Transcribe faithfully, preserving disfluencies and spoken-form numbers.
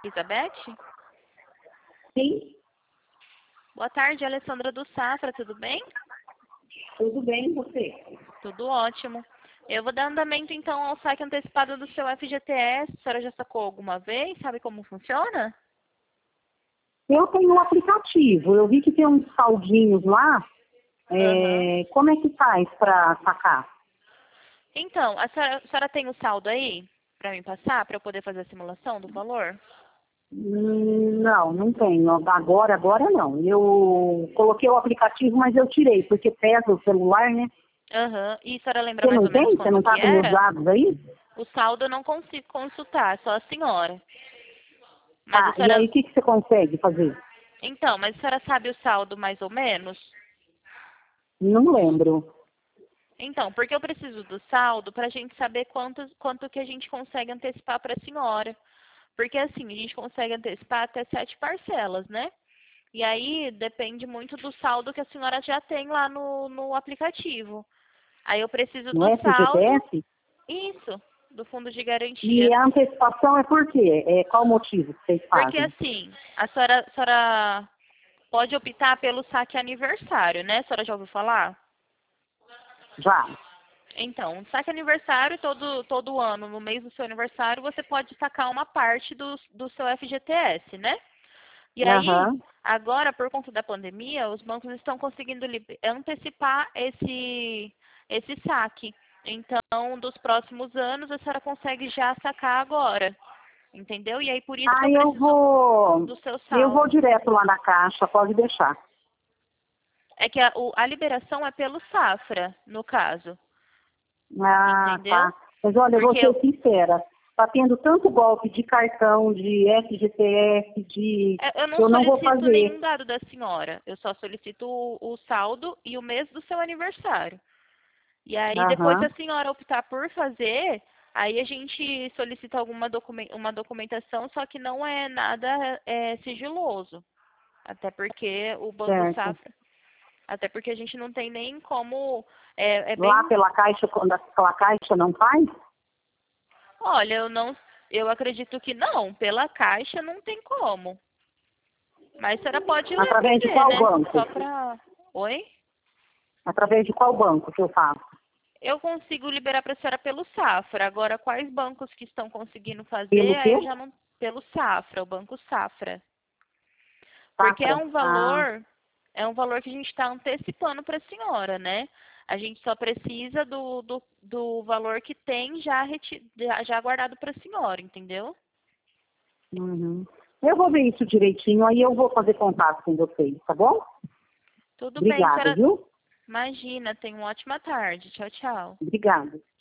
Elizabeth? Sim, Boa tarde, Alessandra do Safra, tudo bem? tudo bem, você? Tudo ótimo. Eu vou dar andamento então ao saque antecipado do seu F G T S. A senhora já sacou alguma vez? Sabe como funciona? Eu tenho um aplicativo, eu vi que tem uns saldinhos lá. Aham. É, como é que faz para sacar? Então, a senhora, a senhora tem o saldo aí para me passar, para eu poder fazer a simulação do valor? Hum, Não, não tenho. Agora, agora não. Eu coloquei o aplicativo, mas eu tirei, porque pesa o celular, né? Aham. E a senhora lembra Você mais não ou menos tem? Você quanto não que tá com meus era? dados aí? O saldo eu não consigo consultar, só a senhora. Mas a Tá, e aí senhora... o que, que você consegue fazer? Então, mas a senhora sabe o saldo mais ou menos? Não lembro. Então, porque eu preciso do saldo para a gente saber quanto, quanto que a gente consegue antecipar para a senhora. Porque assim, a gente consegue antecipar até sete parcelas, né? E aí depende muito do saldo que a senhora já tem lá no, no aplicativo. Aí eu preciso No do saldo, F G T S? isso, do fundo de garantia. E a antecipação é por quê? É, qual o motivo que vocês Porque fazem? assim, a senhora, a senhora pode optar pelo saque aniversário, né? A senhora já ouviu falar? Já. Então, o saque aniversário, todo, todo ano, no mês do seu aniversário, você pode sacar uma parte do, do seu F G T S, né? E aí, Aham. agora, por conta da pandemia, os bancos estão conseguindo lib- antecipar esse, esse saque. Então, dos próximos anos, a senhora consegue já sacar agora, entendeu? E aí, por isso que eu Aí eu preciso vou, do seu eu vou saldo. direto lá na caixa, pode deixar. É que a, o- a liberação é pelo Safra, no caso, Ah, entendeu? tá. Mas olha, eu vou Porque ser sincera. Tá tendo tanto golpe de cartão, de F G T S, de... É, eu não Eu não vou solicito nenhum fazer. dado da senhora. Eu só solicito o, o saldo e o mês do seu aniversário. E aí, depois, se Aham, a senhora optar por fazer, aí a gente solicita alguma documen- uma documentação, só que não é nada é, sigiloso. Até porque o Banco certo. Safra, até porque a gente não tem nem como. É, é Lá bem. pela caixa, quando a pela caixa não faz? Olha, eu não. Eu acredito que não. Pela caixa não tem como. Mas a senhora pode ir lá Através de fazer, qual né? banco? Só pra. Oi? Através de qual banco que eu faço? Eu consigo liberar para a senhora pelo Safra. Agora, quais bancos que estão conseguindo fazer, Pelo aí quê? eu já não. Pelo Safra, o Banco Safra. Porque é Safra. um Ah, valor, é um valor que a gente está antecipando para a senhora, né? A gente só precisa do, do, do valor que tem já, reti, já já guardado para a senhora, entendeu? uhum. Eu vou ver isso direitinho, aí eu vou fazer contato com vocês, tá bom? Tudo bem, Obrigada, senhora. viu? Imagina, tenha uma ótima tarde. Tchau, tchau. Obrigada.